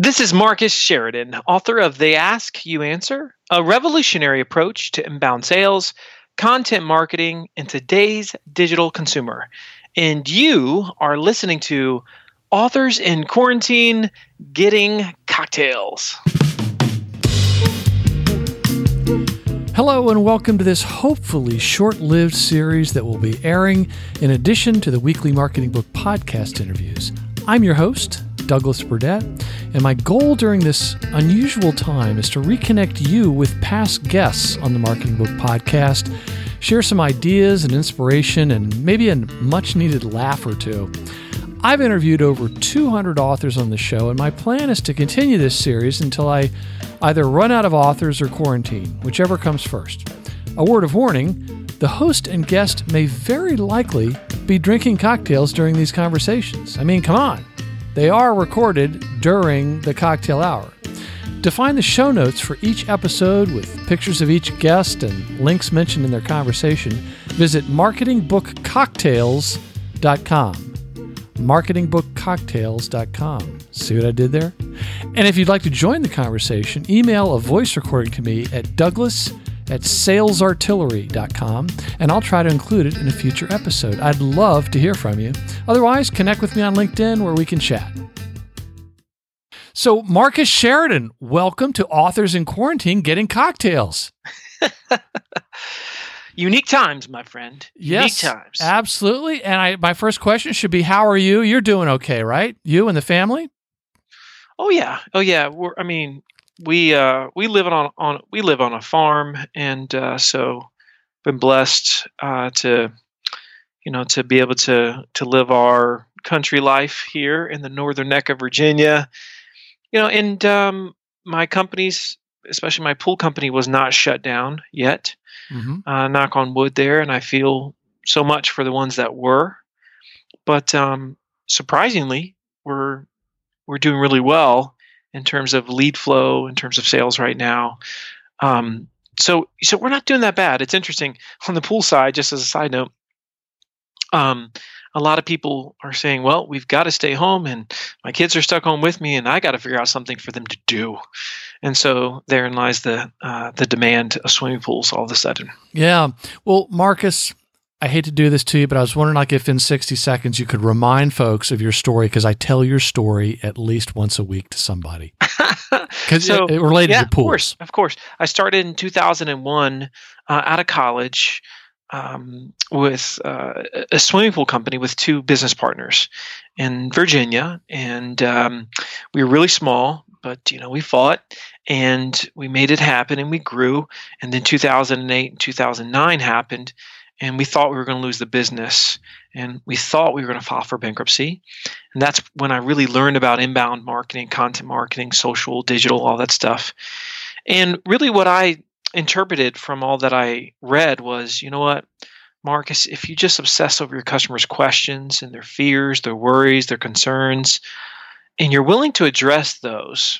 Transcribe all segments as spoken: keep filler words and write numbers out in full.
This is Marcus Sheridan, author of They Ask, You Answer, a revolutionary approach to inbound sales, content marketing, and today's digital consumer. And you are listening to Authors in Quarantine Getting Cocktails. Hello and welcome to this hopefully short-lived series that will be airing in addition to the weekly Marketing Book podcast interviews. I'm your host, Douglas Burdett, and my goal during this unusual time is to reconnect you with past guests on the Marketing Book podcast, share some ideas and inspiration, and maybe a much-needed laugh or two. I've interviewed over two hundred authors on the show, and my plan is to continue this series until I either run out of authors or quarantine, whichever comes first. A word of warning, the host and guest may very likely be drinking cocktails during these conversations. I mean, come on. They are recorded during the cocktail hour. To find the show notes for each episode with pictures of each guest and links mentioned in their conversation, visit marketing book cocktails dot com. marketing book cocktails dot com. See what I did there? And if you'd like to join the conversation, email a voice recording to me at douglas at sales artillery dot com, and I'll try to include it in a future episode. I'd love to hear from you. Otherwise, connect with me on LinkedIn where we can chat. So, Marcus Sheridan, welcome to Authors in Quarantine Getting Cocktails. Unique times, my friend. Yes, Unique times. Absolutely. And I, my first question should be, how are you? You're doing okay, right? You and the family? Oh yeah, oh yeah. We're, I mean, we uh, we live on on we live on a farm, and uh, so been blessed uh, to you know to be able to to live our country life here in the northern neck of Virginia. You know, and um, my companies, especially my pool company, was not shut down yet. Mm-hmm. Uh, knock on wood there, and I feel so much for the ones that were. But um, surprisingly, we're we're doing really well in terms of lead flow, in terms of sales right now. Um, so so we're not doing that bad. It's interesting on the pool side. Just as a side note, um, a lot of people are saying, "Well, we've got to stay home, and my kids are stuck home with me, and I got to figure out something for them to do." And so therein lies the uh, the demand of swimming pools all of a sudden. Yeah. Well, Marcus, I hate to do this to you, but I was wondering like if in sixty seconds you could remind folks of your story, because I tell your story at least once a week to somebody. Because so, it, it related yeah, to pools. Of course, of course. I started in two thousand one uh, out of college um, with uh, a swimming pool company with two business partners in Virginia. And um, we were really small, but you know we fought and we made it happen, and we grew. And then two thousand eight and two thousand nine happened, and we thought we were going to lose the business, and we thought we were going to file for bankruptcy. And that's when I really learned about inbound marketing, content marketing, social, digital, all that stuff. And really what I interpreted from all that I read was, you know what, Marcus, if you just obsess over your customers' questions and their fears, their worries, their concerns, and you're willing to address those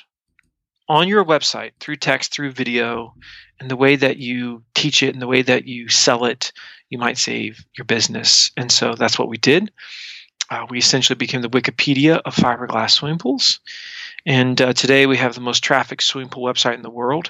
on your website through text, through video, and the way that you teach it and the way that you sell it, you might save your business. And so that's what we did. Uh, we essentially became the Wikipedia of fiberglass swimming pools. And uh, today we have the most trafficked swimming pool website in the world.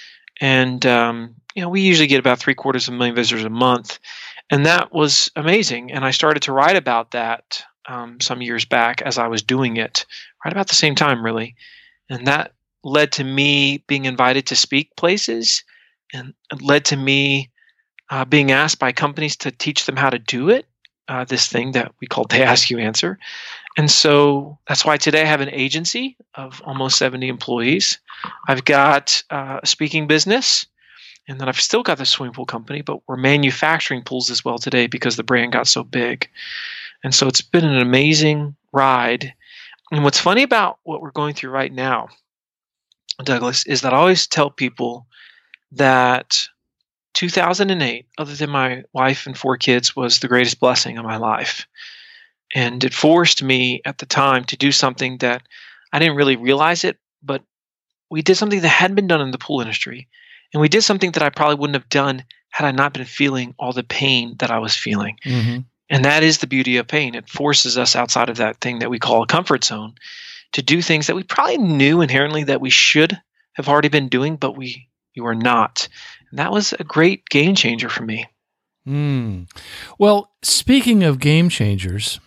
And um, you know, we usually get about three quarters of a million visitors a month. And that was amazing. And I started to write about that um, some years back as I was doing it, right about the same time, really. And that led to me being invited to speak places, and it led to me uh, being asked by companies to teach them how to do it, uh, this thing that we call They Ask, You Answer. And so that's why today I have an agency of almost seventy employees. I've got uh, a speaking business, and then I've still got the swimming pool company, but we're manufacturing pools as well today because the brand got so big. And so it's been an amazing ride. And what's funny about what we're going through right now, Douglas, is that I always tell people that two thousand eight, other than my wife and four kids, was the greatest blessing of my life. And it forced me at the time to do something that I didn't really realize it, but we did something that hadn't been done in the pool industry. And we did something that I probably wouldn't have done had I not been feeling all the pain that I was feeling. Mm-hmm. And that is the beauty of pain. It forces us outside of that thing that we call a comfort zone to do things that we probably knew inherently that we should have already been doing, but we, we were not. And that was a great game changer for me. Mm. Well, speaking of game changers,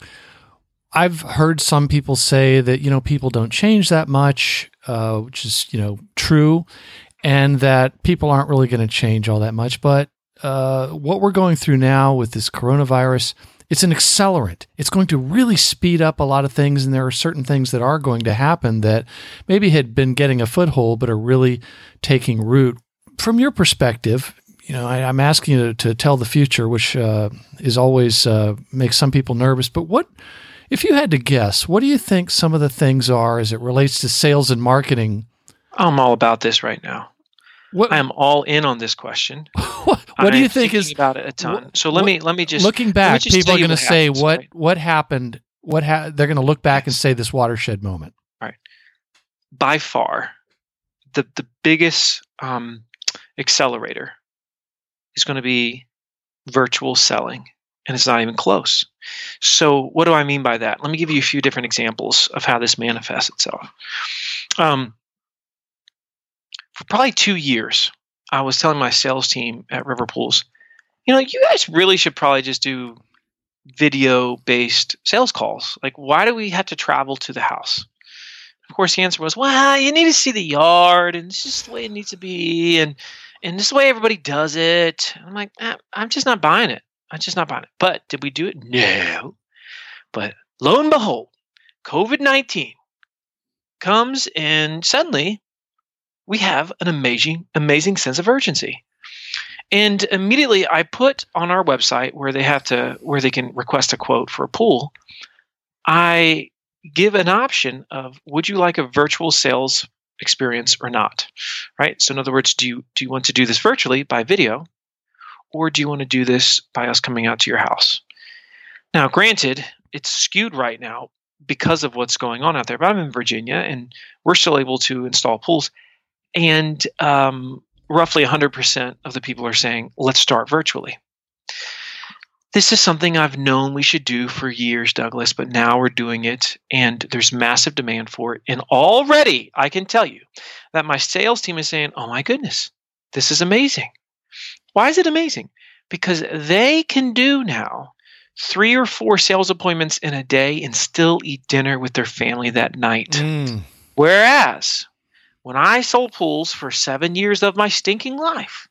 I've heard some people say that, you know, people don't change that much, uh, which is, you know, true, and that people aren't really going to change all that much. But uh, what we're going through now with this coronavirus, it's an accelerant. It's going to really speed up a lot of things, and there are certain things that are going to happen that maybe had been getting a foothold but are really taking root. From your perspective, you know, I, I'm asking you to, to tell the future, which uh, is always uh, makes some people nervous. But what, if you had to guess, what do you think some of the things are as it relates to sales and marketing? I'm all about this right now. What, I am all in on this question. what what do you I'm think is thinking about it a ton? what- So let what- me let me just looking let me back? just People tell are you going to say happens, what right? what happened. What ha- they're going to look back and Yes. say this watershed moment. By far, the the biggest um, accelerator is going to be virtual selling, and it's not even close. So what do I mean by that? Let me give you a few different examples of how this manifests itself. Um, for probably two years, I was telling my sales team at River Pools, you know, you guys really should probably just do video-based sales calls. Like, why do we have to travel to the house? Of course, the answer was, well, you need to see the yard, and it's just the way it needs to be, and and this is the way everybody does it. I'm like, eh, I'm just not buying it. I'm just not buying it. But did we do it? No. But lo and behold, COVID nineteen comes, and suddenly we have an amazing, amazing sense of urgency. And immediately I put on our website where they have to, where they can request a quote for a pool, I give an option of, would you like a virtual sales experience or not? Right? So in other words, do you do you want to do this virtually by video, or do you want to do this by us coming out to your house? Now, granted, it's skewed right now because of what's going on out there, but I'm in Virginia and we're still able to install pools. And um, roughly one hundred percent of the people are saying, let's start virtually. This is something I've known we should do for years, Douglas, but now we're doing it, and there's massive demand for it. And already, I can tell you that my sales team is saying, oh my goodness, this is amazing. Why is it amazing? Because they can do now three or four sales appointments in a day and still eat dinner with their family that night. Mm. Whereas, when I sold pools for seven years of my stinking life,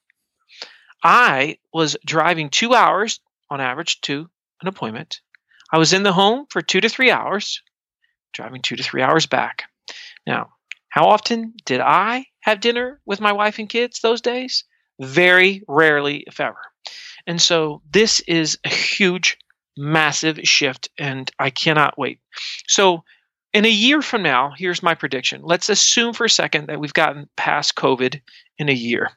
I was driving two hours on average to an appointment. I was in the home for two to three hours, driving two to three hours back. Now, how often did I have dinner with my wife and kids those days? Very rarely, if ever. And so this is a huge, massive shift, and I cannot wait. So in a year from now, here's my prediction. Let's assume for a second that we've gotten past COVID in a year.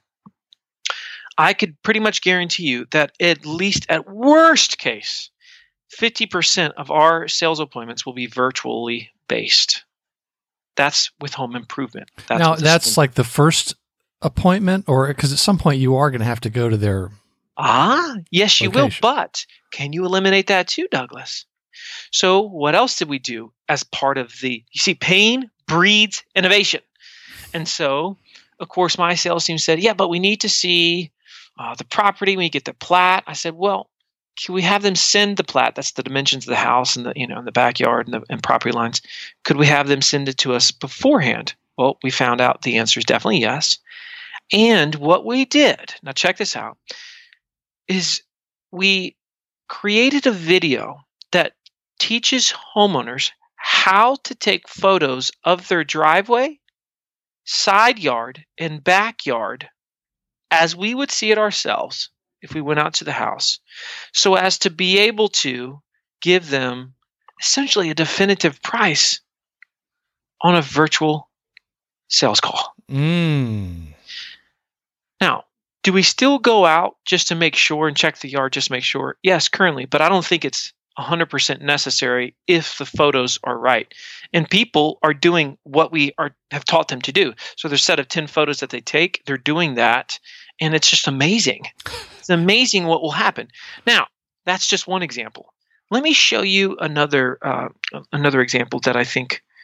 I could pretty much guarantee you that at least at worst case, fifty percent of our sales appointments will be virtually based. That's with home improvement. That's Now, with that's this- like the first appointment, or because at some point you are going to have to go to their. Ah, yes, you will. location. But can you eliminate that too, Douglas? So what else did we do as part of the, you see, pain breeds innovation. And so, of course, my sales team said, yeah, but we need to see uh, the property. We get the plat. I said, well, can we have them send the plat? That's the dimensions of the house and the, you know, in the backyard and the and property lines. Could we have them send it to us beforehand? Well, we found out the answer is definitely yes. And what we did, now check this out, is we created a video that teaches homeowners how to take photos of their driveway, side yard, and backyard as we would see it ourselves if we went out to the house, so as to be able to give them essentially a definitive price on a virtual sales call. Mm. Now, do we still go out just to make sure and check the yard, just to make sure? Yes, currently, but I don't think it's one hundred percent necessary if the photos are right. And people are doing what we are have taught them to do. So there's a set of ten photos that they take. They're doing that, and it's just amazing. It's amazing what will happen. Now, that's just one example. Let me show you another uh, another example that I think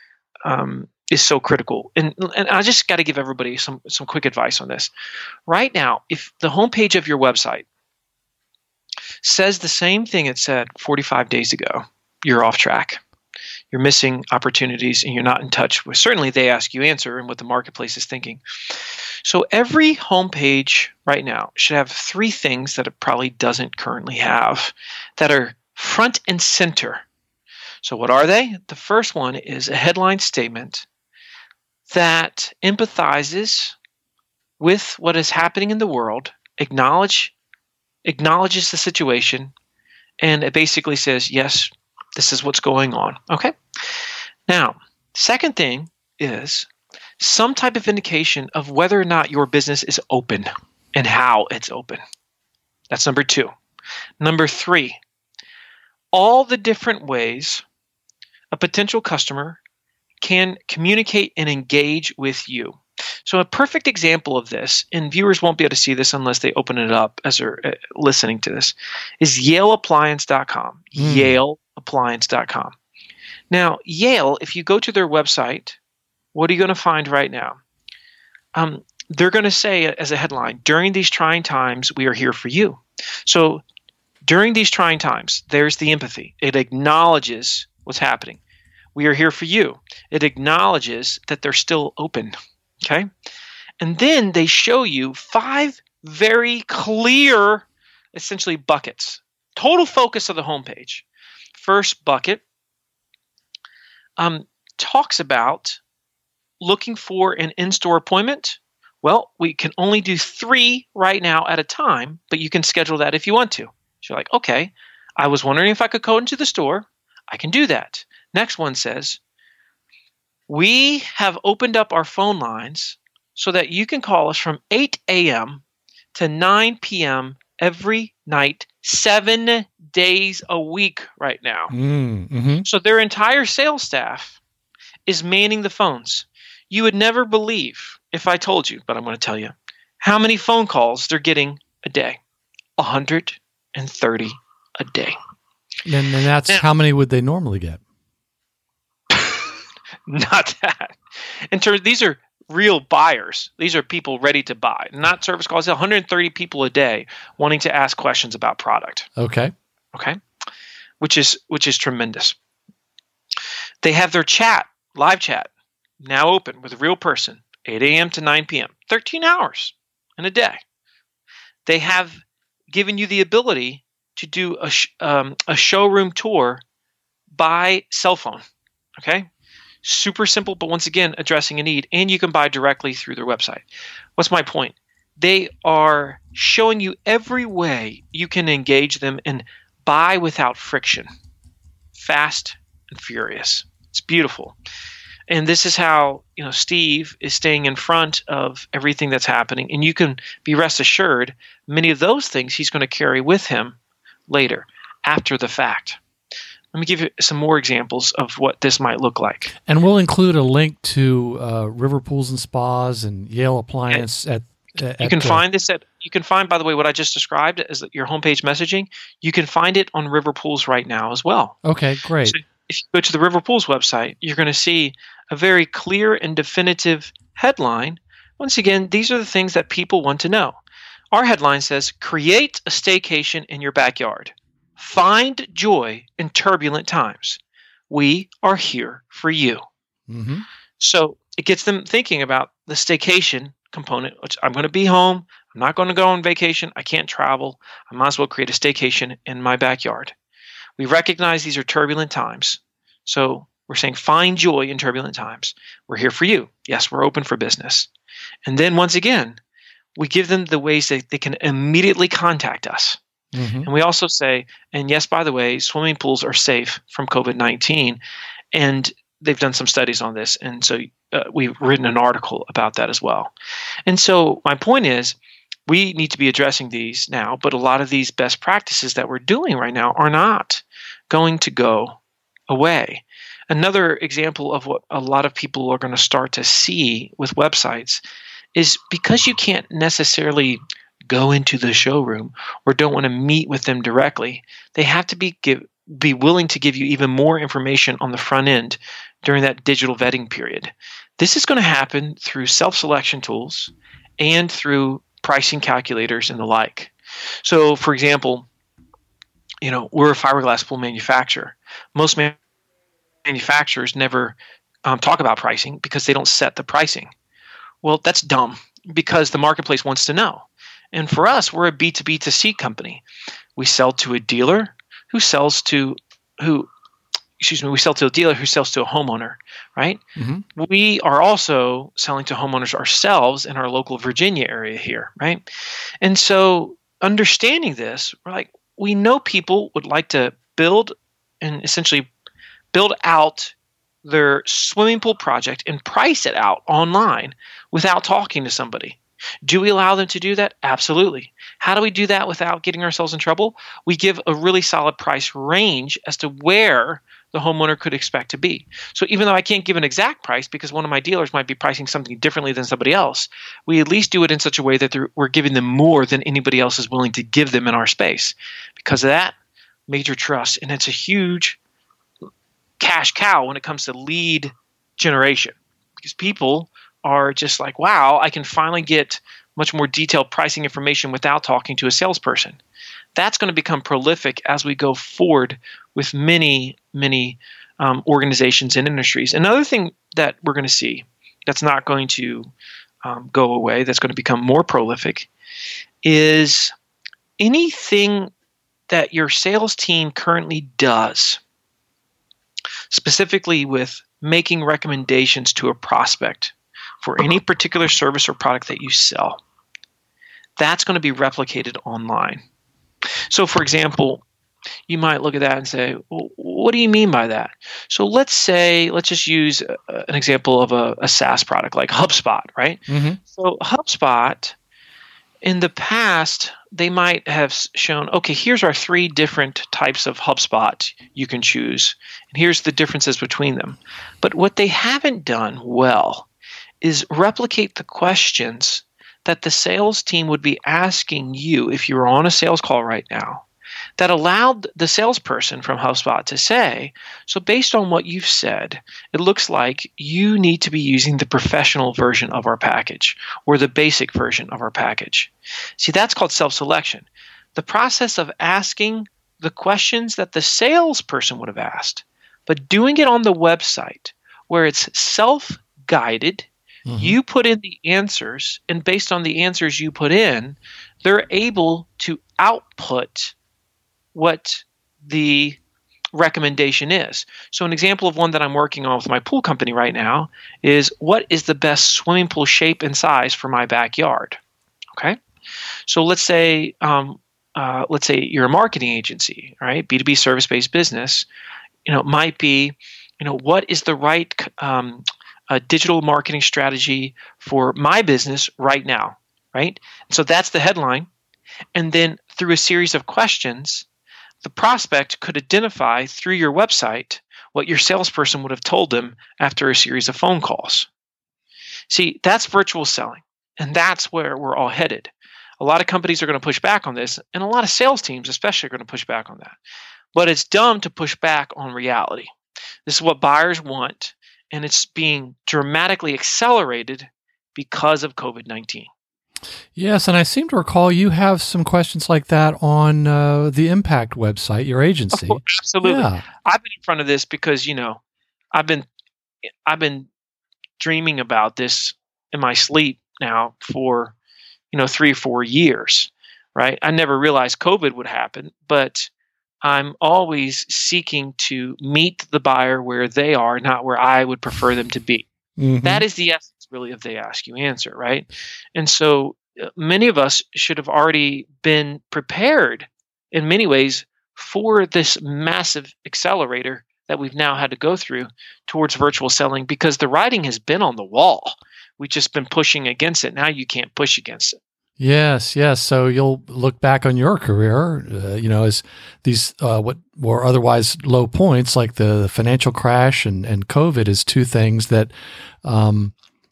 um, is so critical. And and I just got to give everybody some some quick advice on this. Right now, if the homepage of your website says the same thing it said forty-five days ago, you're off track. You're missing opportunities, and you're not in touch with, certainly they ask you answer and what the marketplace is thinking. So every homepage right now should have three things that it probably doesn't currently have that are front and center. So what are they? The first one is a headline statement that empathizes with what is happening in the world, acknowledge, acknowledges the situation, and it basically says, yes, this is what's going on. Okay? Now, second thing is some type of indication of whether or not your business is open and how it's open. That's number two. Number three, all the different ways a potential customer can communicate and engage with you. So a perfect example of this, and viewers won't be able to see this unless they open it up as they're uh, listening to this, is Yale Appliance dot com. Mm. Yale Appliance dot com. Now, Yale, if you go to their website, what are you going to find right now? Um, they're going to say as a headline, during these trying times, we are here for you. So during these trying times, there's the empathy. It acknowledges what's happening. We are here for you. It acknowledges that they're still open. Okay? And then they show you five very clear, essentially buckets. Total focus of the homepage. First bucket um, talks about looking for an in-store appointment. Well, we can only do three right now at a time, but you can schedule that if you want to. So you're like, okay, I was wondering if I could go into the store. I can do that. Next one says, we have opened up our phone lines so that you can call us from eight a.m. to nine p.m. every night, seven days a week right now. Mm-hmm. So their entire sales staff is manning the phones. You would never believe if I told you, but I'm going to tell you, how many phone calls they're getting a day. one hundred thirty a day. And, and that's now, how many would they normally get? Not that. In terms, these are real buyers. These are people ready to buy, not service calls. one hundred thirty people a day wanting to ask questions about product. Okay. Okay. Which is which is tremendous. They have their chat, live chat, now open with a real person, eight a.m. to nine p.m., thirteen hours in a day. They have given you the ability to do a sh- um, a showroom tour by cell phone. Okay. Super simple, but once again, addressing a need, and you can buy directly through their website. What's my point? They are showing you every way you can engage them and buy without friction. Fast and furious. It's beautiful. And this is how, you know, Steve is staying in front of everything that's happening, and you can be rest assured many of those things he's going to carry with him later, after the fact. Let me give you some more examples of what this might look like. And we'll include a link to uh, River Pools and Spas and Yale Appliance at, at You can at, find this at, you can find, by the way, what I just described as your homepage messaging. You can find it on River Pools right now as well. Okay, great. So if you go to the River Pools website, you're going to see a very clear and definitive headline. Once again, these are the things that people want to know. Our headline says, create a staycation in your backyard. Find joy in turbulent times. We are here for you. Mm-hmm. So it gets them thinking about the staycation component, which I'm going to be home. I'm not going to go on vacation. I can't travel. I might as well create a staycation in my backyard. We recognize these are turbulent times. So we're saying find joy in turbulent times. We're here for you. Yes, we're open for business. And then once again, we give them the ways that they can immediately contact us. Mm-hmm. And we also say, and yes, by the way, swimming pools are safe from COVID nineteen. And they've done some studies on this. And so uh, we've written an article about that as well. And so my point is, we need to be addressing these now, but a lot of these best practices that we're doing right now are not going to go away. Another example of what a lot of people are going to start to see with websites is because you can't necessarily go into the showroom or don't want to meet with them directly, they have to be give, be willing to give you even more information on the front end during that digital vetting period. This is going to happen through self-selection tools and through pricing calculators and the like. So, for example, you know, we're a fiberglass pool manufacturer. Most man- manufacturers never um, talk about pricing because they don't set the pricing. Well, that's dumb because the marketplace wants to know. And for us, we're a B two B to C company. We sell to a dealer who sells to who excuse me, we sell to a dealer who sells to a homeowner, right? Mm-hmm. We are also selling to homeowners ourselves in our local Virginia area here, right? And so understanding this, we're like, we know people would like to build and essentially build out their swimming pool project and price it out online without talking to somebody. Do we allow them to do that? Absolutely. How do we do that without getting ourselves in trouble? We give a really solid price range as to where the homeowner could expect to be. So even though I can't give an exact price because one of my dealers might be pricing something differently than somebody else, we at least do it in such a way that we're giving them more than anybody else is willing to give them in our space. Because of that, major trust. And it's a huge cash cow when it comes to lead generation. Because people are just like, wow, I can finally get much more detailed pricing information without talking to a salesperson. That's going to become prolific as we go forward with many, many um, organizations and industries. Another thing that we're going to see that's not going to um, go away, that's going to become more prolific, is anything that your sales team currently does, specifically with making recommendations to a prospect for any particular service or product that you sell, that's going to be replicated online. So, for example, you might look at that and say, well, what do you mean by that? So let's say, let's just use a, an example of a, a SaaS product like HubSpot, right? Mm-hmm. So HubSpot, in the past, they might have shown, okay, here's our three different types of HubSpot you can choose, and here's the differences between them. But what they haven't done well is replicate the questions that the sales team would be asking you if you were on a sales call right now, that allowed the salesperson from HubSpot to say, so based on what you've said, it looks like you need to be using the professional version of our package or the basic version of our package. See, that's called self-selection. The process of asking the questions that the salesperson would have asked, but doing it on the website where it's self-guided. Mm-hmm. You put in the answers, and based on the answers you put in, they're able to output what the recommendation is. So an example of one that I'm working on with my pool company right now is, what is the best swimming pool shape and size for my backyard? Okay, so let's say um, uh, let's say you're a marketing agency, right? B two B service-based business. You know, it might be, you know, what is the right um, a digital marketing strategy for my business right now, right? So that's the headline. And then through a series of questions, the prospect could identify through your website what your salesperson would have told them after a series of phone calls. See, that's virtual selling, and that's where we're all headed. A lot of companies are going to push back on this, and a lot of sales teams especially are going to push back on that. But it's dumb to push back on reality. This is what buyers want. And it's being dramatically accelerated because of COVID nineteen. Yes, and I seem to recall you have some questions like that on uh, the Impact website, your agency. Oh, absolutely. Yeah. I've been in front of this because, you know, I've been I've been dreaming about this in my sleep now for, you know, three or four years, right? I never realized COVID would happen, but I'm always seeking to meet the buyer where they are, not where I would prefer them to be. Mm-hmm. That is the essence, really, of the ask you answer, right? And so uh, many of us should have already been prepared in many ways for this massive accelerator that we've now had to go through towards virtual selling, because the writing has been on the wall. We've just been pushing against it. Now you can't push against it. Yes, yes. So you'll look back on your career, uh, you know, as these uh, what were otherwise low points, like the financial crash and, and COVID, as two things that um,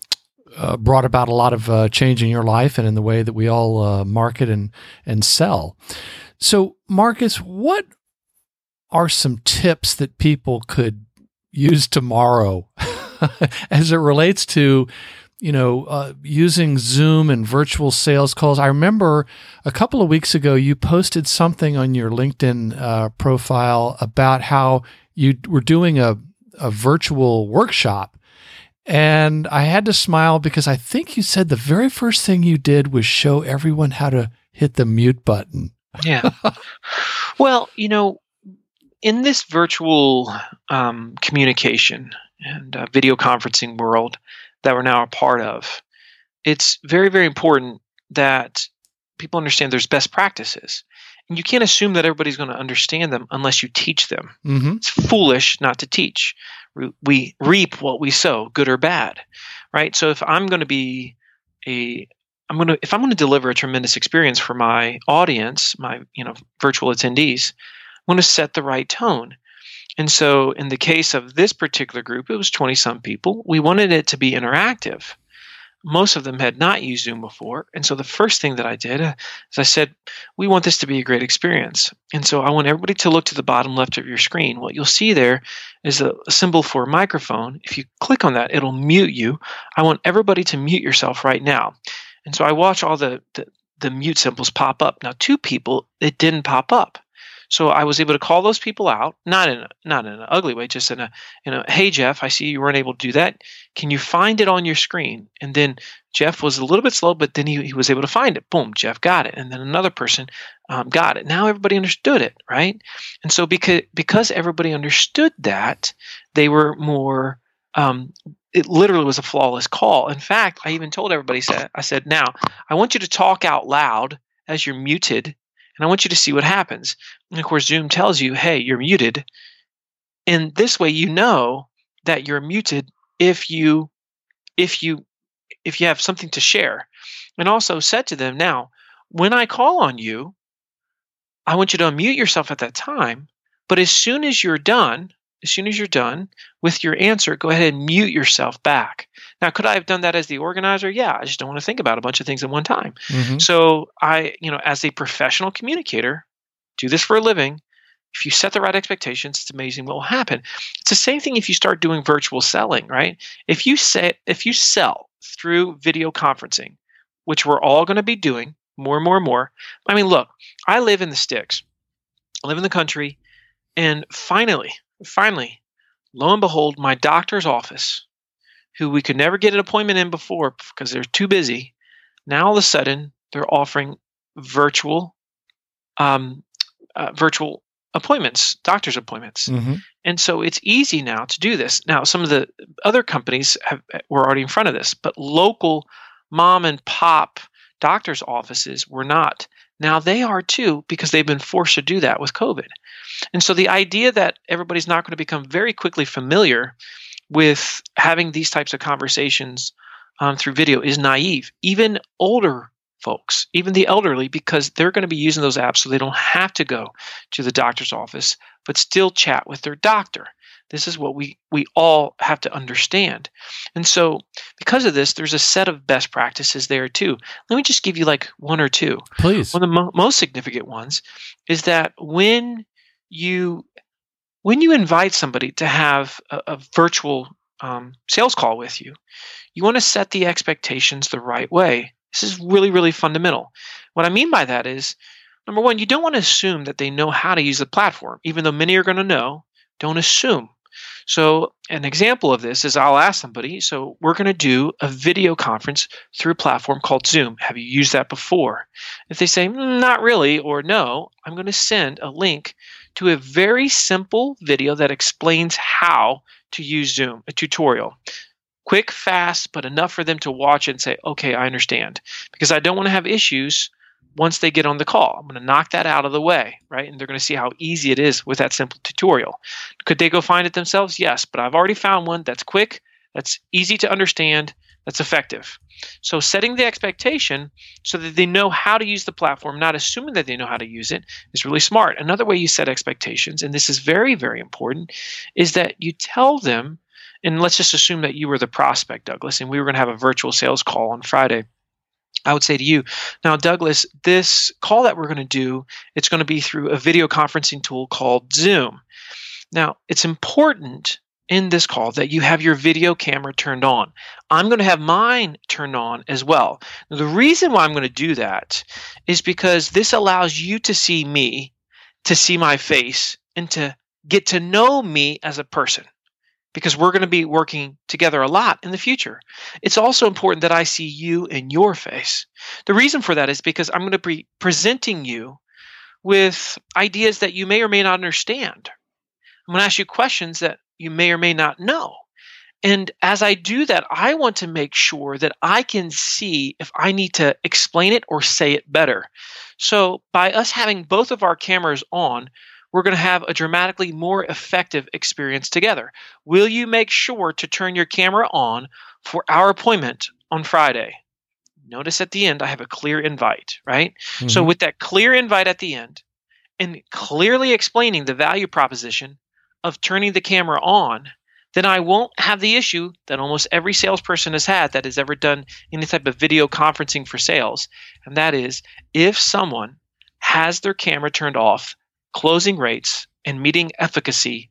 uh, brought about a lot of uh, change in your life and in the way that we all uh, market and and sell. So, Marcus, what are some tips that people could use tomorrow as it relates to, you know, uh, using Zoom and virtual sales calls? I remember a couple of weeks ago, you posted something on your LinkedIn uh, profile about how you were doing a, a virtual workshop. And I had to smile because I think you said the very first thing you did was show everyone how to hit the mute button. Yeah. Well, you know, in this virtual um, communication and uh, video conferencing world that we're now a part of, it's very, very important that people understand there's best practices. And you can't assume that everybody's going to understand them unless you teach them. Mm-hmm. It's foolish not to teach. We reap what we sow, good or bad, right? So if I'm going to be a, I'm going to, if I'm going to deliver a tremendous experience for my audience, my, you know, virtual attendees, I'm going to set the right tone. And so in the case of this particular group, it was twenty some people. We wanted it to be interactive. Most of them had not used Zoom before. And so the first thing that I did is I said, we want this to be a great experience. And so I want everybody to look to the bottom left of your screen. What you'll see there is a, a symbol for a microphone. If you click on that, it'll mute you. I want everybody to mute yourself right now. And so I watch all the, the, the mute symbols pop up. Now, two people, it didn't pop up. So I was able to call those people out, not in a, not in an ugly way, just in a, in a, hey, Jeff, I see you weren't able to do that. Can you find it on your screen? And then Jeff was a little bit slow, but then he, he was able to find it. Boom, Jeff got it. And then another person um, got it. Now everybody understood it, right? And so because, because everybody understood that, they were more, um, it literally was a flawless call. In fact, I even told everybody, said, I said, now, I want you to talk out loud as you're muted, and I want you to see what happens. And of course, Zoom tells you, hey, you're muted. And this way you know that you're muted if you if you if you have something to share. And also said to them, now, when I call on you, I want you to unmute yourself at that time, but as soon as you're done, as soon as you're done with your answer, go ahead and mute yourself back. Now, could I have done that as the organizer? Yeah, I just don't want to think about a bunch of things at one time. Mm-hmm. So I, you know, as a professional communicator, do this for a living. If you set the right expectations, it's amazing what will happen. It's the same thing if you start doing virtual selling, right? If you say, if you sell through video conferencing, which we're all going to be doing more and more and more. I mean, look, I live in the sticks. I live in the country, and finally, finally, lo and behold, my doctor's office, who we could never get an appointment in before because they're too busy, now all of a sudden they're offering virtual, um, uh, virtual appointments, doctor's appointments. Mm-hmm. And so it's easy now to do this. Now, some of the other companies have, were already in front of this, but local mom and pop doctor's offices were not. Now they are too, because they've been forced to do that with COVID. And so the idea that everybody's not going to become very quickly familiar with having these types of conversations um, through video is naive. Even older folks, even the elderly, because they're going to be using those apps so they don't have to go to the doctor's office, but still chat with their doctor. This is what we we all have to understand. And so because of this, there's a set of best practices there too. Let me just give you like one or two. Please. One of the mo- most significant ones is that when you when you invite somebody to have a, a virtual um, sales call with you, you want to set the expectations the right way. This is really, really fundamental. What I mean by that is, number one, you don't want to assume that they know how to use the platform, even though many are going to know. Don't assume. So an example of this is I'll ask somebody, so we're going to do a video conference through a platform called Zoom. Have you used that before? If they say, mm, not really, or no, I'm going to send a link to a very simple video that explains how to use Zoom, a tutorial. Quick, fast, but enough for them to watch and say, okay, I understand. Because I don't want to have issues once they get on the call. I'm going to knock that out of the way, right? And they're going to see how easy it is with that simple tutorial. Could they go find it themselves? Yes, but I've already found one that's quick, that's easy to understand, that's effective. So setting the expectation so that they know how to use the platform, not assuming that they know how to use it, is really smart. Another way you set expectations, and this is very, very important, is that you tell them, and let's just assume that you were the prospect, Douglas, and we were going to have a virtual sales call on Friday. I would say to you, now, Douglas, this call that we're going to do, it's going to be through a video conferencing tool called Zoom. Now, it's important in this call that you have your video camera turned on. I'm going to have mine turned on as well. Now, the reason why I'm going to do that is because this allows you to see me, to see my face, and to get to know me as a person, because we're going to be working together a lot in the future. It's also important that I see you and your face. The reason for that is because I'm going to be presenting you with ideas that you may or may not understand. I'm going to ask you questions that you may or may not know. And as I do that, I want to make sure that I can see if I need to explain it or say it better. So by us having both of our cameras on, we're going to have a dramatically more effective experience together. Will you make sure to turn your camera on for our appointment on Friday? Notice at the end, I have a clear invite, right? Mm-hmm. So with that clear invite at the end and clearly explaining the value proposition of turning the camera on, then I won't have the issue that almost every salesperson has had that has ever done any type of video conferencing for sales. And that is, if someone has their camera turned off, closing rates and meeting efficacy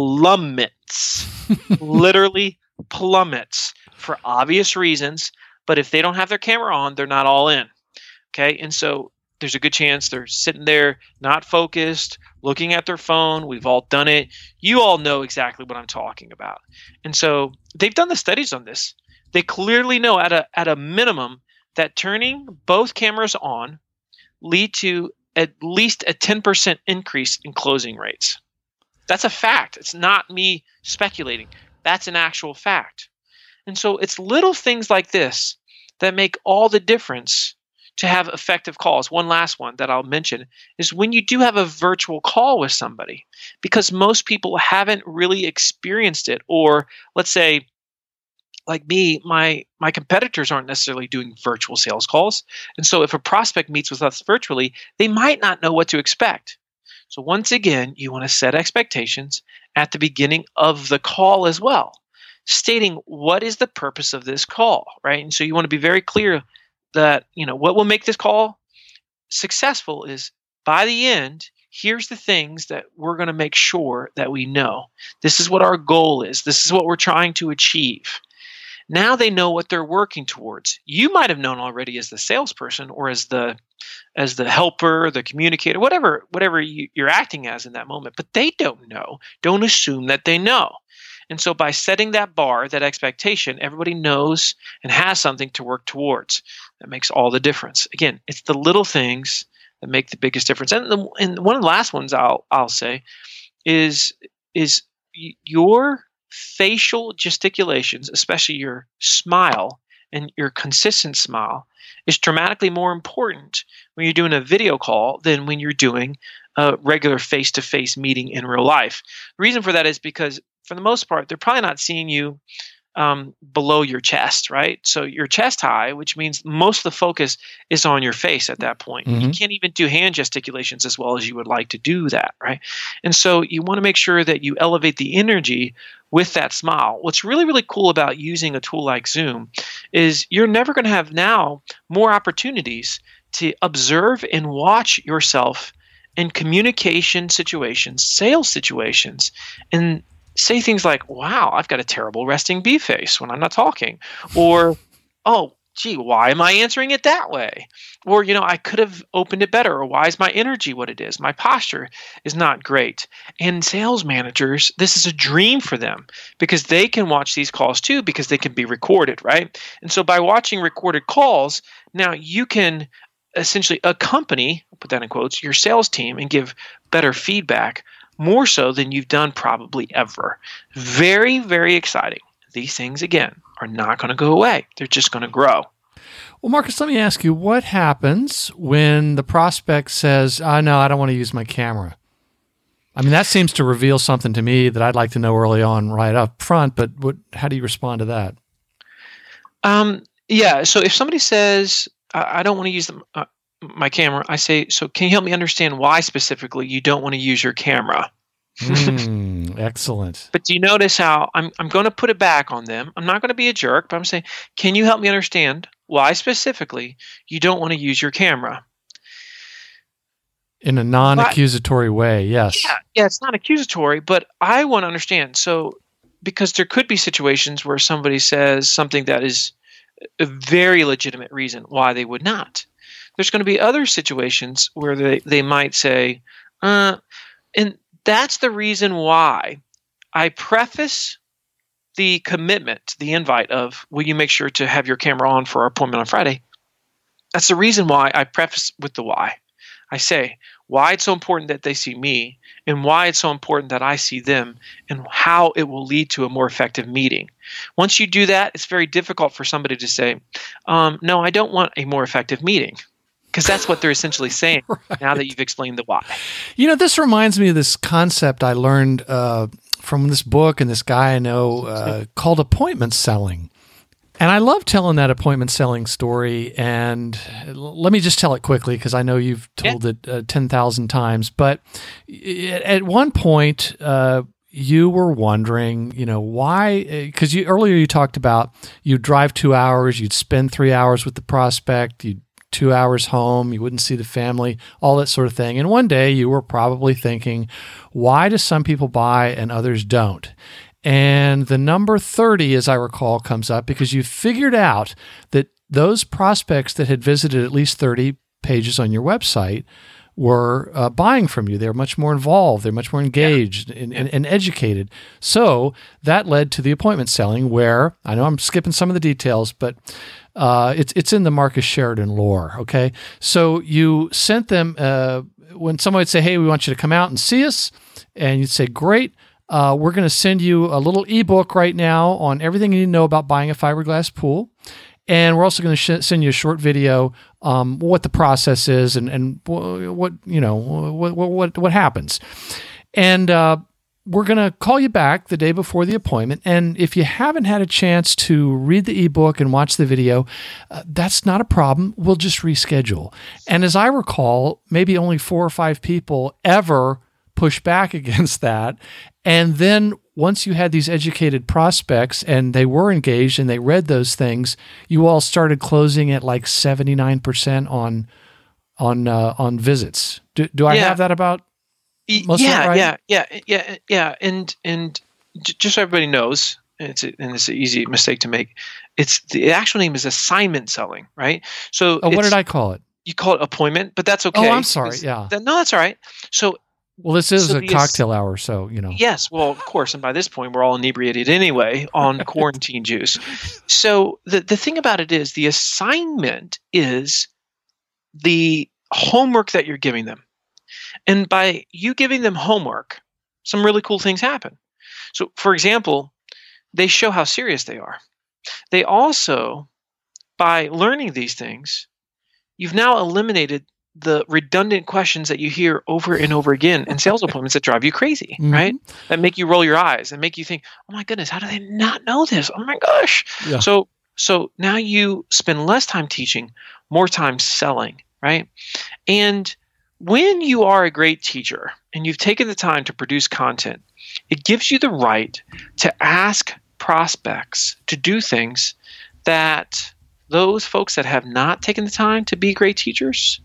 plummets, literally plummets for obvious reasons. But if they don't have their camera on, they're not all in. Okay. And so there's a good chance they're sitting there, not focused, looking at their phone. We've all done it. You all know exactly what I'm talking about. And so they've done the studies on this. They clearly know at a at a minimum that turning both cameras on lead to at least a ten percent increase in closing rates. That's a fact. It's not me speculating. That's an actual fact. And so it's little things like this that make all the difference to have effective calls. One last one that I'll mention is when you do have a virtual call with somebody, because most people haven't really experienced it, or let's say, like me, my my competitors aren't necessarily doing virtual sales calls. And so if a prospect meets with us virtually, they might not know what to expect. So once again, you want to set expectations at the beginning of the call as well, stating what is the purpose of this call, right? And so you want to be very clear that, you know, what will make this call successful is by the end, here's the things that we're going to make sure that we know. This is what our goal is. This is what we're trying to achieve. Now they know what they're working towards. You might have known already as the salesperson or as the as the helper, the communicator, whatever whatever you, you're acting as in that moment, but they don't know. Don't assume that they know. And so by setting that bar, that expectation, everybody knows and has something to work towards. That makes all the difference. Again, it's the little things that make the biggest difference. And, the, and one of the last ones I'll I'll say is is your facial gesticulations, especially your smile and your consistent smile, is dramatically more important when you're doing a video call than when you're doing a regular face-to-face meeting in real life. The reason for that is because for the most part, they're probably not seeing you um, below your chest, right? So your chest high, which means most of the focus is on your face at that point. Mm-hmm. You can't even do hand gesticulations as well as you would like to do that, right? And so you want to make sure that you elevate the energy with that smile. What's really, really cool about using a tool like Zoom is you're never going to have now more opportunities to observe and watch yourself in communication situations, sales situations, and say things like, wow, I've got a terrible resting bee face when I'm not talking. Or, oh, gee, why am I answering it that way? Or, you know, I could have opened it better. Or why is my energy what it is? My posture is not great. And sales managers, this is a dream for them because they can watch these calls too because they can be recorded, right? And so by watching recorded calls, now you can essentially accompany, I'll put that in quotes, your sales team and give better feedback more so than you've done probably ever. Very, very exciting. These things, again, are not going to go away. They're just going to grow. Well, Marcus, let me ask you, what happens when the prospect says, oh, no, I don't want to use my camera? I mean, that seems to reveal something to me that I'd like to know early on right up front, but what, how do you respond to that? Um, yeah, so if somebody says, I, I don't want to use them, uh, my camera, I say, so can you help me understand why specifically you don't want to use your camera? mm, excellent. But do you notice how I'm I'm going to put it back on them? I'm not going to be a jerk, but I'm saying, can you help me understand why specifically you don't want to use your camera? In a non-accusatory but, way, yes. Yeah, yeah, it's not accusatory, but I want to understand. So because there could be situations where somebody says something that is a very legitimate reason why they would not. There's going to be other situations where they, they might say, uh, and that's the reason why I preface the commitment, the invite of, will you make sure to have your camera on for our appointment on Friday? That's the reason why I preface with the why. I say why it's so important that they see me and why it's so important that I see them and how it will lead to a more effective meeting. Once you do that, it's very difficult for somebody to say, um, no, I don't want a more effective meeting. Because that's what they're essentially saying right. Now that you've explained the why. You know, this reminds me of this concept I learned uh, from this book and this guy I know uh, called appointment selling. And I love telling that appointment selling story. And let me just tell it quickly because I know you've told yeah. it uh, ten thousand times. But at one point, uh, you were wondering, you know, why, because you earlier you talked about you'd drive two hours, you'd spend three hours with the prospect, you'd two hours home, you wouldn't see the family, all that sort of thing. And one day you were probably thinking, why do some people buy and others don't? And the number thirty, as I recall, comes up because you figured out that those prospects that had visited at least thirty pages on your website were uh, buying from you. They're much more involved. They're much more engaged yeah. and, and, and educated. So that led to the appointment selling where, I know I'm skipping some of the details, but uh, it's it's in the Marcus Sheridan lore, okay? So you sent them, uh, when someone would say, hey, we want you to come out and see us, and you'd say, great, uh, we're going to send you a little ebook right now on everything you need to know about buying a fiberglass pool. And we're also going to sh- send you a short video, um, what the process is and, and what, you know, what, what, what happens. And uh, we're going to call you back the day before the appointment. And if you haven't had a chance to read the ebook and watch the video, uh, that's not a problem. We'll just reschedule. And as I recall, maybe only four or five people ever push back against that. And then once you had these educated prospects and they were engaged and they read those things, you all started closing at like seventy-nine percent on on uh, on visits. Do, do I yeah. have that about most yeah, of that right? Yeah, yeah, yeah, yeah. And and just so everybody knows, it's a, and it's an easy mistake to make. It's the actual name is assignment selling, right? So oh, what did I call it? You call it appointment, but that's okay. Oh, I'm sorry. Yeah. That, no, that's all right. So. Well, this is so a cocktail hour, so, you know. Yes, well, of course. And by this point, we're all inebriated anyway on quarantine juice. So the, the thing about it is the assignment is the homework that you're giving them. And by you giving them homework, some really cool things happen. So, for example, they show how serious they are. They also, by learning these things, you've now eliminated the redundant questions that you hear over and over again in sales appointments that drive you crazy, mm-hmm. right? That make you roll your eyes and make you think, oh my goodness, how do they not know this? Oh my gosh. Yeah. So, so now you spend less time teaching, more time selling, right? And when you are a great teacher and you've taken the time to produce content, it gives you the right to ask prospects to do things that those folks that have not taken the time to be great teachers,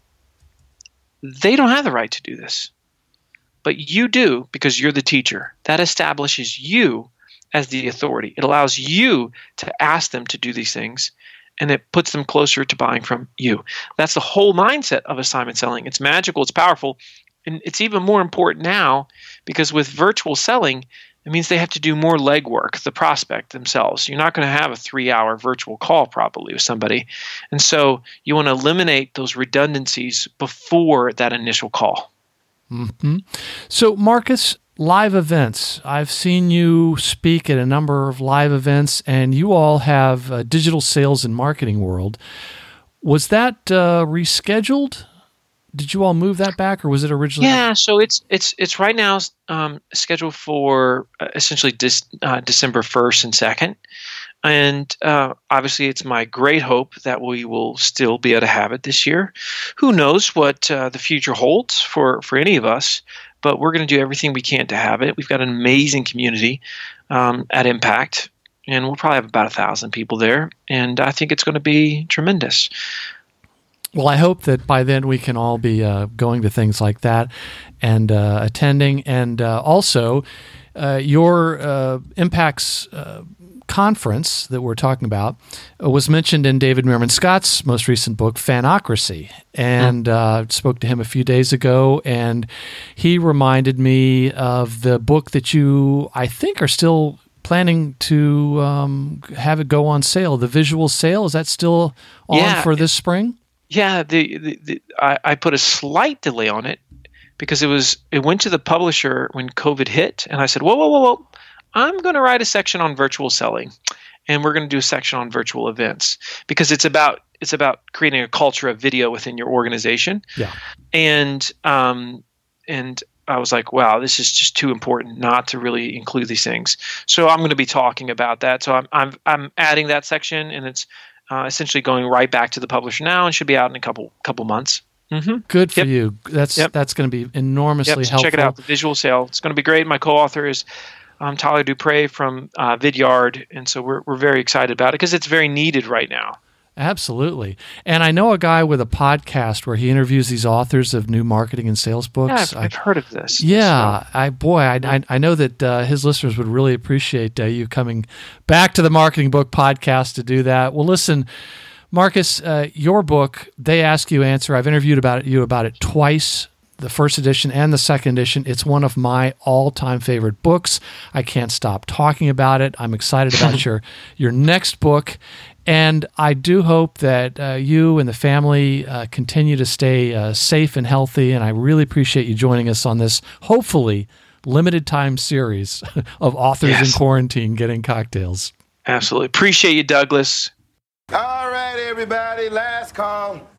they don't have the right to do this, but you do because you're the teacher. That establishes you as the authority. It allows you to ask them to do these things, and it puts them closer to buying from you. That's the whole mindset of assignment selling. It's magical. It's powerful. And it's even more important now because with virtual selling, it means they have to do more legwork, the prospect themselves. You're not going to have a three-hour virtual call probably with somebody. And so you want to eliminate those redundancies before that initial call. Mm-hmm. So, Marcus, live events. I've seen you speak at a number of live events, and you all have a digital sales and marketing world. Was that uh, rescheduled? Did you all move that back, or was it originally? Yeah, so it's it's it's right now um, scheduled for uh, essentially dis, uh, December first and second, and uh, obviously it's my great hope that we will still be able to have it this year. Who knows what uh, the future holds for for any of us, but we're going to do everything we can to have it. We've got an amazing community um, at Impact, and we'll probably have about a thousand people there, and I think it's going to be tremendous. Well, I hope that by then we can all be uh, going to things like that and uh, attending. And uh, also, uh, your uh, Impacts uh, conference that we're talking about uh, was mentioned in David Meerman Scott's most recent book, Fanocracy, and uh, spoke to him a few days ago, and he reminded me of the book that you, I think, are still planning to um, have it go on sale. The visual sale, is that still on yeah, for this spring? Yeah, the, the, the I, I put a slight delay on it because it was it went to the publisher when COVID hit, and I said, whoa, whoa, whoa, whoa. I'm going to write a section on virtual selling, and we're going to do a section on virtual events because it's about it's about creating a culture of video within your organization. Yeah. And um and I was like, wow, this is just too important not to really include these things. So I'm going to be talking about that. So I'm I'm I'm adding that section, and it's uh, essentially going right back to the publisher now, and should be out in a couple couple months. Mm-hmm. Good for yep. you. That's yep. that's going to be enormously yep, so helpful. Check it out, the visual sale. It's going to be great. My co-author is Um, Tyler Dupre from uh, Vidyard, and so we're we're very excited about it because it's very needed right now. Absolutely. And I know a guy with a podcast where he interviews these authors of new marketing and sales books. Yeah, I've, I've heard of this. Yeah, so. I boy, I, I I know that uh, his listeners would really appreciate uh, you coming back to the Marketing Book Podcast to do that. Well, listen, Marcus, uh, your book, They Ask You Answer. I've interviewed about it, you about it twice. The first edition and the second edition. It's one of my all-time favorite books. I can't stop talking about it. I'm excited about your your next book. And I do hope that uh, you and the family uh, continue to stay uh, safe and healthy. And I really appreciate you joining us on this, hopefully, limited time series of authors yes. in quarantine getting cocktails. Absolutely. Appreciate you, Douglas. All right, everybody. Last call.